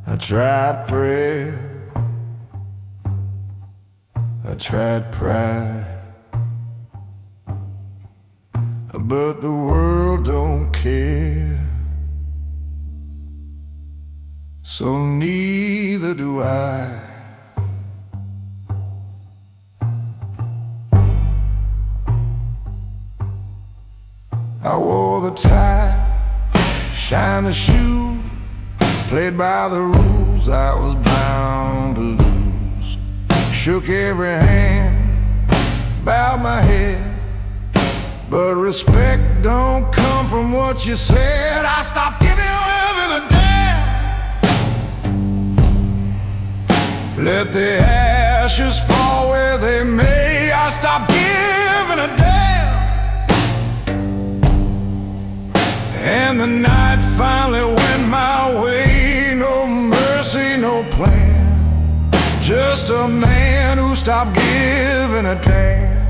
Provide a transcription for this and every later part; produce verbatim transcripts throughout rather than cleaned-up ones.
I tried prayer, I tried pride, but the world don't care, so neither do I. I wore the tie, shined the shoe, played by the rules I was bound to lose. Shook every hand, bowed my head, but respect don't come from what you said. I stopped giving a damn. Let the ashes fall where they may. I stopped giving a damn. And the night finally went my way. No mercy, no plan, just a man who stopped giving a damn.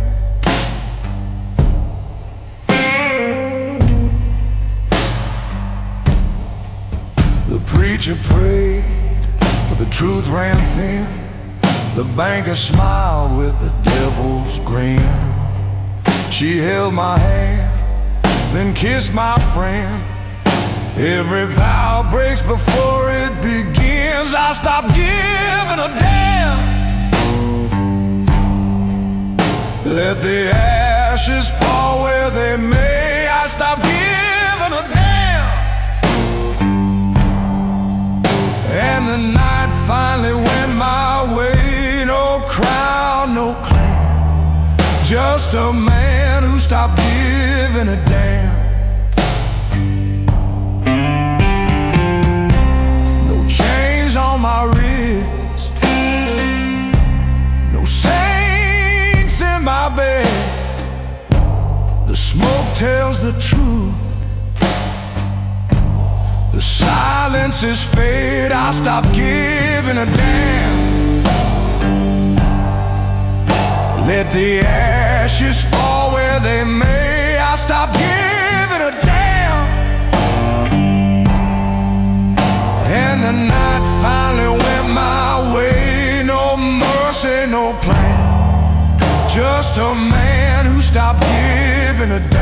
The preacher prayed, but the truth ran thin. The banker smiled with the devil's grin. She held my hand, then kissed my friend. Every vow breaks before it begins. I stopped giving a damn. Let the ashes fall where they may. I stopped giving a damn. And the night finally went my way. No crown, no clan, just a man who stopped giving a damn. No chains on my wrist, no saints in my bed. The smoke tells the truth, the silence is fade. I stopped giving a damn. Let the ashes fall where they may. I stopped giving a damn. And the night finally went my way. No mercy, no plan, just a man who stopped giving a damn.